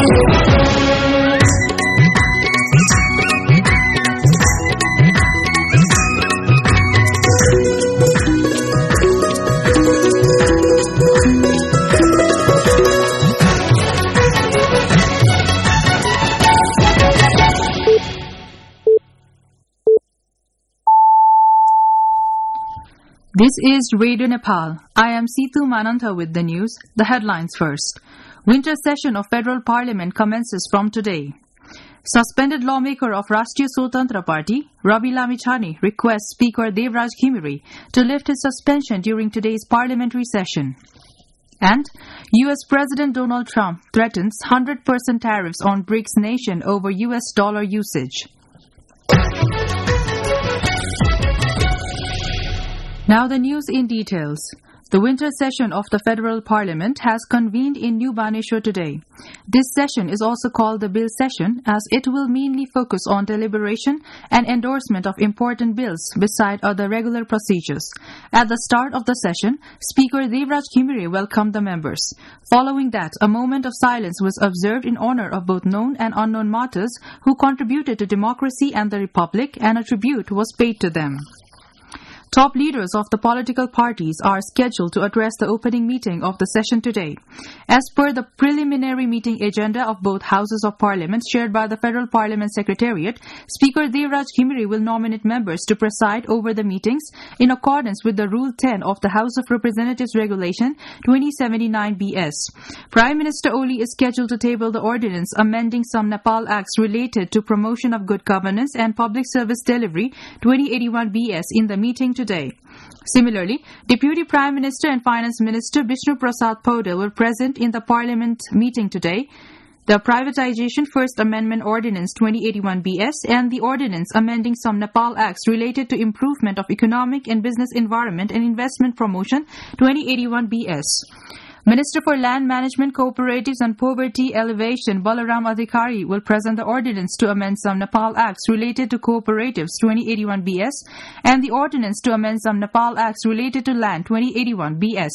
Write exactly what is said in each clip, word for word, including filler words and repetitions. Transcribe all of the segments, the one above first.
This is Radio Nepal. I am Situ Mananta with the news. The headlines first. Winter session of Federal Parliament commences from today. Suspended lawmaker of Rashtriya Swatantra Party, Ravi Lamichhane, requests Speaker Devraj Ghimire to lift his suspension during today's parliamentary session. And U S President Donald Trump threatens one hundred percent tariffs on BRICS nation over U S dollar usage. Now the news in details. The winter session of the Federal Parliament has convened in New Baneswar today. This session is also called the Bill Session as it will mainly focus on deliberation and endorsement of important bills beside other regular procedures. At the start of the session, Speaker Devraj Ghimire welcomed the members. Following that, a moment of silence was observed in honor of both known and unknown martyrs who contributed to democracy and the Republic, and a tribute was paid to them. Top leaders of the political parties are scheduled to address the opening meeting of the session today. As per the preliminary meeting agenda of both Houses of Parliament shared by the Federal Parliament Secretariat, Speaker Devraj Ghimire will nominate members to preside over the meetings in accordance with the Rule ten of the House of Representatives Regulation twenty seventy-nine B S. Prime Minister Oli is scheduled to table the ordinance amending some Nepal acts related to promotion of good governance and public service delivery twenty eighty-one B S in the meeting today. Today. Similarly, Deputy Prime Minister and Finance Minister Bishnu Prasad Paudel were present in the Parliament meeting today. The Privatization First Amendment Ordinance twenty eighty-one B S and the Ordinance amending some Nepal acts related to improvement of economic and business environment and investment promotion twenty eighty-one B S. Minister for Land Management, Cooperatives and Poverty Alleviation Balaram Adhikari will present the ordinance to amend some Nepal acts related to cooperatives twenty eighty-one B S and the ordinance to amend some Nepal acts related to land twenty eighty-one B S.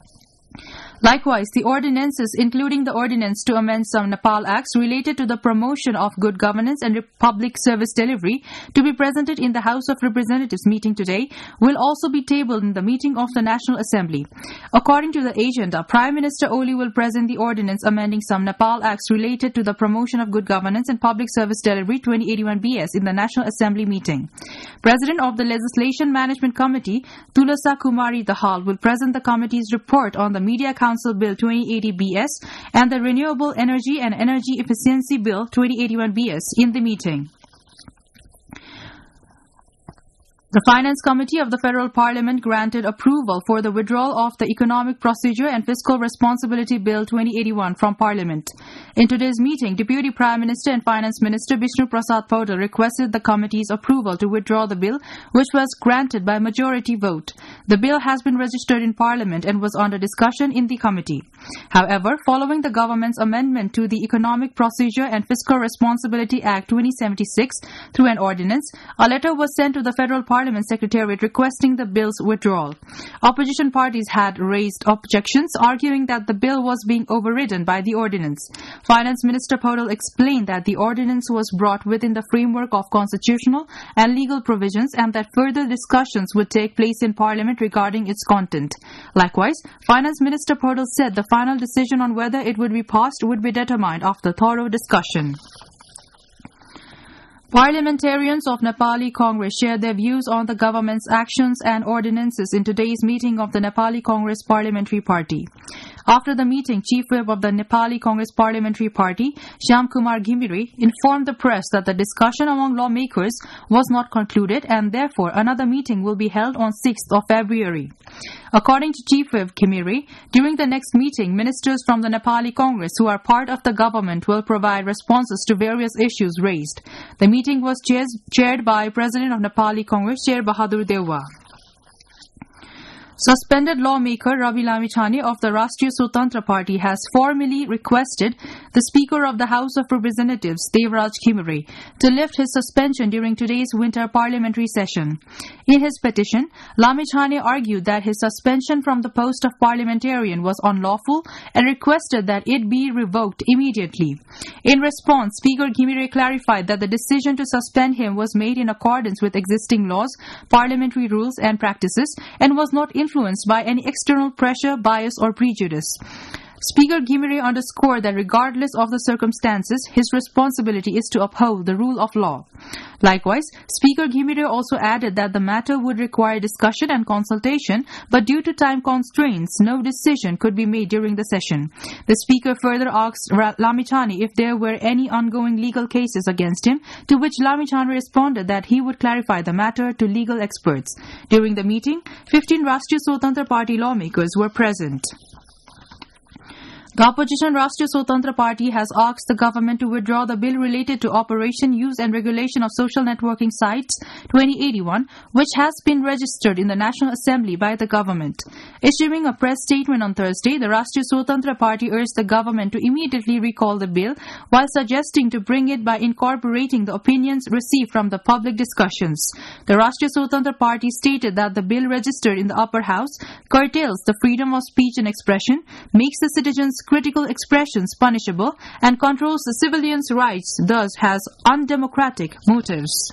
Likewise, the ordinances, including the ordinance to amend some Nepal acts related to the promotion of good governance and public service delivery, to be presented in the House of Representatives meeting today, will also be tabled in the meeting of the National Assembly. According to the agenda, Prime Minister Oli will present the ordinance amending some Nepal acts related to the promotion of good governance and public service delivery twenty eighty-one B S in the National Assembly meeting. President of the Legislation Management Committee, Tulasa Kumari Dahal, will present the committee's report on the Media Council Bill twenty eighty B S and the Renewable Energy and Energy Efficiency Bill twenty eighty-one B S in the meeting. The Finance Committee of the Federal Parliament granted approval for the withdrawal of the Economic Procedure and Fiscal Responsibility Bill twenty eighty-one from Parliament. In today's meeting, Deputy Prime Minister and Finance Minister Bishnu Prasad Paudel requested the committee's approval to withdraw the bill, which was granted by majority vote. The bill has been registered in Parliament and was under discussion in the committee. However, following the government's amendment to the Economic Procedure and Fiscal Responsibility Act twenty seventy-six through an ordinance, a letter was sent to the Federal Parliament Parliament Secretariat requesting the bill's withdrawal. Opposition parties had raised objections, arguing that the bill was being overridden by the ordinance. Finance Minister Paudel explained that the ordinance was brought within the framework of constitutional and legal provisions and that further discussions would take place in Parliament regarding its content. Likewise, Finance Minister Paudel said the final decision on whether it would be passed would be determined after thorough discussion. Parliamentarians of Nepali Congress shared their views on the government's actions and ordinances in today's meeting of the Nepali Congress Parliamentary Party. After the meeting, Chief Whip of the Nepali Congress Parliamentary Party, Shyam Kumar Ghimire, informed the press that the discussion among lawmakers was not concluded and therefore another meeting will be held on sixth of February. According to Chief Whip Ghimire, during the next meeting, ministers from the Nepali Congress who are part of the government will provide responses to various issues raised. The meeting was chairs, chaired by President of Nepali Congress, Sher Bahadur Dewa. Suspended lawmaker Ravi Lamichhane of the Rashtriya Swatantra Party has formally requested the Speaker of the House of Representatives, Devraj Khimere, to lift his suspension during today's winter parliamentary session. In his petition, Lamichhane argued that his suspension from the post of parliamentarian was unlawful and requested that it be revoked immediately. In response, Speaker Khimere clarified that the decision to suspend him was made in accordance with existing laws, parliamentary rules and practices, and was not influenced by any external pressure, bias or prejudice. Speaker Khimere underscored that regardless of the circumstances, his responsibility is to uphold the rule of law. Likewise, Speaker Khimere also added that the matter would require discussion and consultation, but due to time constraints, no decision could be made during the session. The Speaker further asked Lamichhane if there were any ongoing legal cases against him, to which Lamichhane responded that he would clarify the matter to legal experts. During the meeting, fifteen Rashtriya Swatantra Party lawmakers were present. The opposition Rashtriya Swatantra Party has asked the government to withdraw the bill related to operation, use and regulation of social networking sites twenty eighty-one, which has been registered in the National Assembly by the government. Issuing a press statement on Thursday, the Rashtriya Swatantra Party urged the government to immediately recall the bill, while suggesting to bring it by incorporating the opinions received from the public discussions. The Rashtriya Swatantra Party stated that the bill registered in the upper house curtails the freedom of speech and expression, makes the citizens' critical expressions punishable, and controls the civilians' rights, thus has undemocratic motives.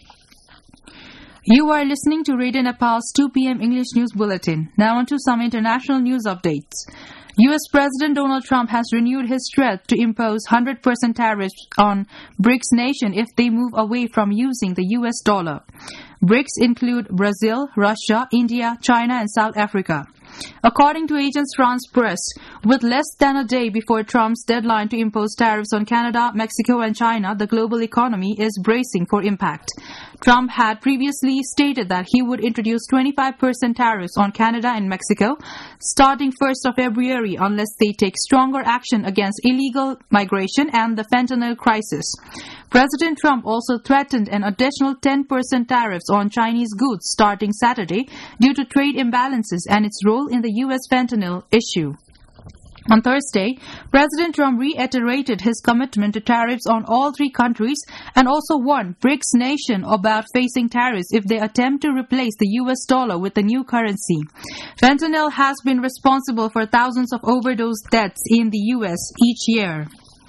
You are listening to Radio Nepal's two p.m. English News Bulletin. Now on to some international news updates. U S President Donald Trump has renewed his threat to impose one hundred percent tariffs on BRICS nations if they move away from using the U S dollar. BRICS include Brazil, Russia, India, China and South Africa. According to Agence France Presse, with less than a day before Trump's deadline to impose tariffs on Canada, Mexico and China, the global economy is bracing for impact. Trump had previously stated that he would introduce twenty-five percent tariffs on Canada and Mexico starting first of February unless they take stronger action against illegal migration and the fentanyl crisis. President Trump also threatened an additional ten percent tariffs on Chinese goods starting Saturday due to trade imbalances and its role in the U S fentanyl issue. On Thursday, President Trump reiterated his commitment to tariffs on all three countries and also warned BRICS nations about facing tariffs if they attempt to replace the U S dollar with a new currency. Fentanyl has been responsible for thousands of overdose deaths in the U S each year.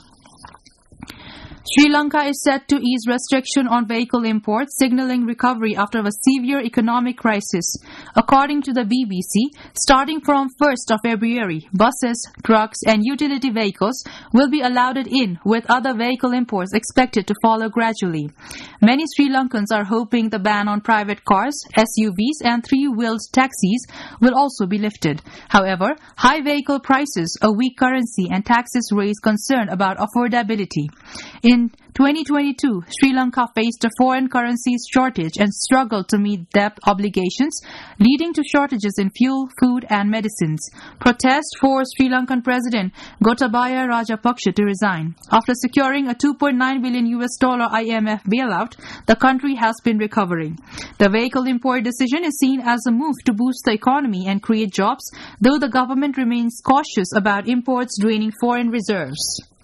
Sri Lanka is set to ease restriction on vehicle imports, signaling recovery after a severe economic crisis. According to the B B C, starting from first of February, buses, trucks and utility vehicles will be allowed in, with other vehicle imports expected to follow gradually. Many Sri Lankans are hoping the ban on private cars, S U Vs and three-wheeled taxis will also be lifted. However, high vehicle prices, a weak currency and taxes raise concern about affordability. In twenty twenty-two, Sri Lanka faced a foreign currency shortage and struggled to meet debt obligations, leading to shortages in fuel, food and medicines. Protests forced Sri Lankan President Gotabaya Rajapaksa to resign. After securing a two point nine billion U S dollar I M F bailout, the country has been recovering. The vehicle import decision is seen as a move to boost the economy and create jobs, though the government remains cautious about imports draining foreign reserves.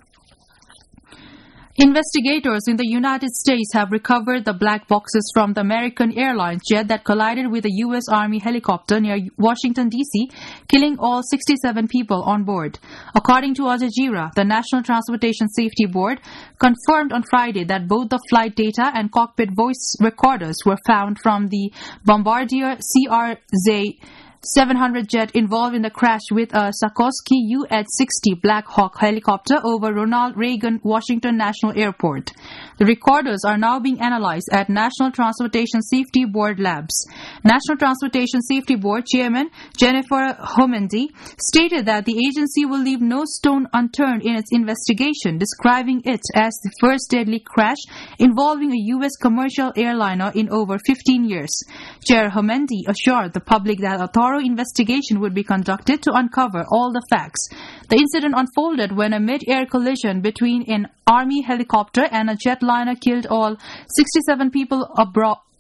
Investigators in the United States have recovered the black boxes from the American Airlines jet that collided with a U S Army helicopter near Washington, D C, killing all sixty-seven people on board. According to Al Jazeera, the National Transportation Safety Board confirmed on Friday that both the flight data and cockpit voice recorders were found from the Bombardier C R Z seven hundred jet involved in the crash with a Sikorsky U H sixty Black Hawk helicopter over Ronald Reagan Washington National Airport. The recorders are now being analyzed at National Transportation Safety Board labs. National Transportation Safety Board Chairman Jennifer Homendy stated that the agency will leave no stone unturned in its investigation, describing it as the first deadly crash involving a U S commercial airliner in over fifteen years. Chair Homendy assured the public that a thorough investigation would be conducted to uncover all the facts. The incident unfolded when a mid-air collision between an Army helicopter and a jetliner killed all sixty-seven people abroad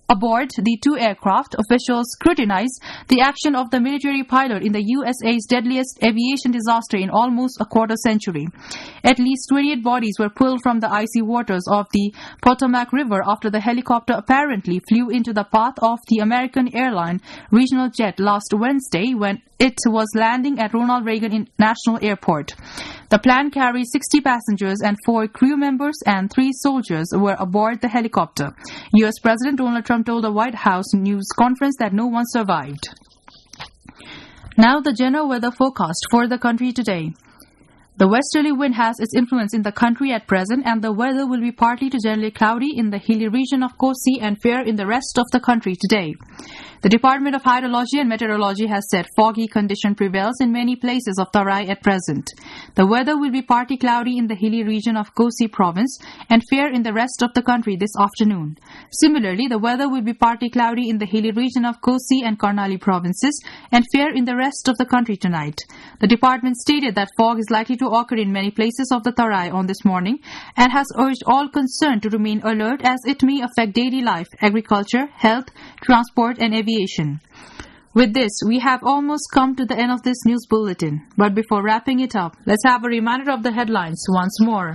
Aboard the two aircraft, officials scrutinized the action of the military pilot in the U S A's deadliest aviation disaster in almost a quarter century. At least twenty-eight bodies were pulled from the icy waters of the Potomac River after the helicopter apparently flew into the path of the American airline regional jet last Wednesday when it was landing at Ronald Reagan International Airport. The plane carried sixty passengers and four crew members and three soldiers were aboard the helicopter. U S President Donald Trump told the White House news conference that no one survived. Now the general weather forecast for the country today. The westerly wind has its influence in the country at present, and the weather will be partly to generally cloudy in the hilly region of Kosi and fair in the rest of the country today. The Department of Hydrology and Meteorology has said foggy condition prevails in many places of Tarai at present. The weather will be partly cloudy in the hilly region of Kosi province and fair in the rest of the country this afternoon. Similarly, the weather will be partly cloudy in the hilly region of Kosi and Karnali provinces and fair in the rest of the country tonight. The department stated that fog is likely to occur in many places of the Tarai on this morning and has urged all concerned to remain alert as it may affect daily life, agriculture, health, transport and aviation. With this, we have almost come to the end of this news bulletin. But before wrapping it up, let's have a reminder of the headlines once more.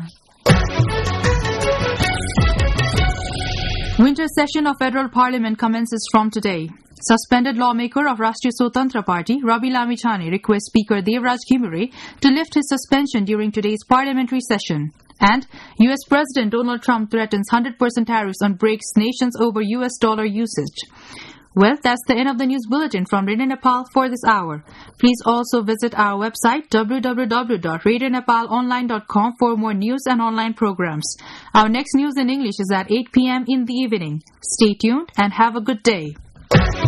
Winter session of Federal Parliament commences from today. Suspended lawmaker of Rashtriya Swatantra Party, Ravi Lamichhane, requests Speaker Devraj Ghimire to lift his suspension during today's parliamentary session. And U S President Donald Trump threatens one hundred percent tariffs on BRICS nations over U S dollar usage. Well, that's the end of the news bulletin from Radio Nepal for this hour. Please also visit our website w w w dot radio nepal online dot com for more news and online programs. Our next news in English is at eight p m in the evening. Stay tuned and have a good day.